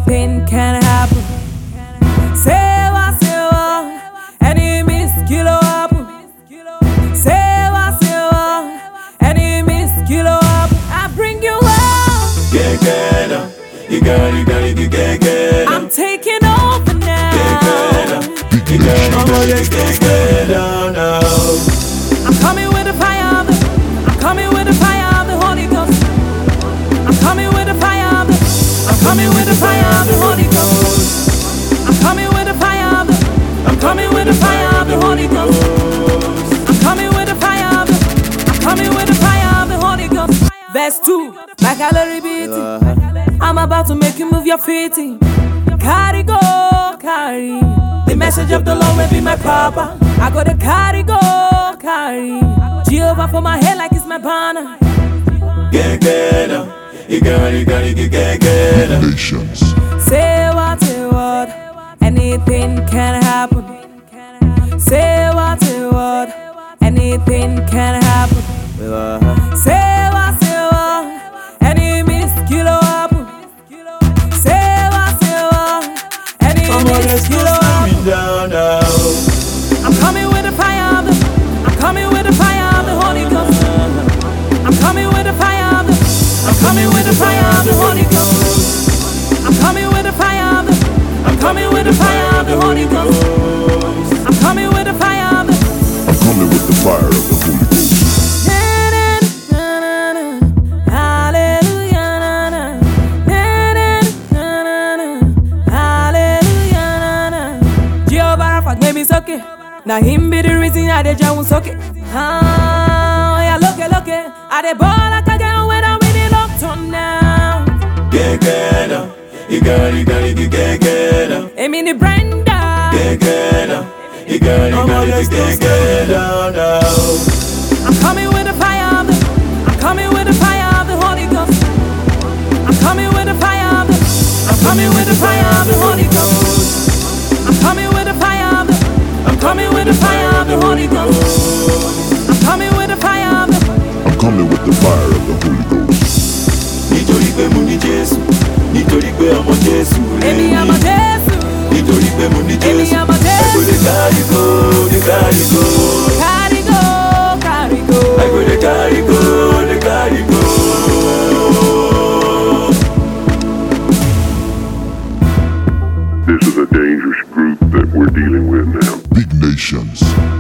anything can happen. Say what, any miss kilo up. Say what, any miss kilo up. I bring you up. I'm taking over now. I'm coming with the fire of the, I'm coming with the fire of the Holy Ghost. I'm coming with the fire of the, I'm coming with the fire of the Holy Ghost. I'm coming with the fire of the, I'm coming with the fire of the Holy Ghost. I'm coming with the fire of the, I'm coming with the fire of the Holy Ghost. Verse 2, my calorie beating. I'm about to make you move your feet. Carry go, carry. The message of the Lord will be my papa. I gotta carry go, carry. Jehovah for my head like it's my banner. Nations. Say what, anything can happen. Say what, anything can happen. Say what, any miss kilo up. Say what, any miss kilo up. I'm coming with the fire of the, I'm coming with the fire of the Holy Ghost. I'm coming with the fire of the, I'm coming with the fire of the Holy Ghost. I'm coming with the fire of the, I'm coming with the fire of the Holy Ghost. I'm coming with the fire of the, I'm coming with the fire of the Holy Ghost. Okay. Now him be the reason I dey jam sock it. Yeah, look it. I dey ball like a girl when I'm really locked on now. Hey, mini Brenda. I'm coming with the fire of the, I'm coming with the fire of the Holy Ghost. I'm coming with the fire of the, I'm coming with the fire of the Holy Ghost. I'm coming with the fire of the, I'm coming with the fire of the Holy Ghost. I'm coming with the fire of the, I'm coming with the fire of the Holy Ghost. Emi ama Jesu. Emi ama Jesu. Carry go. This is a dangerous group that we're dealing with now. Big Nations.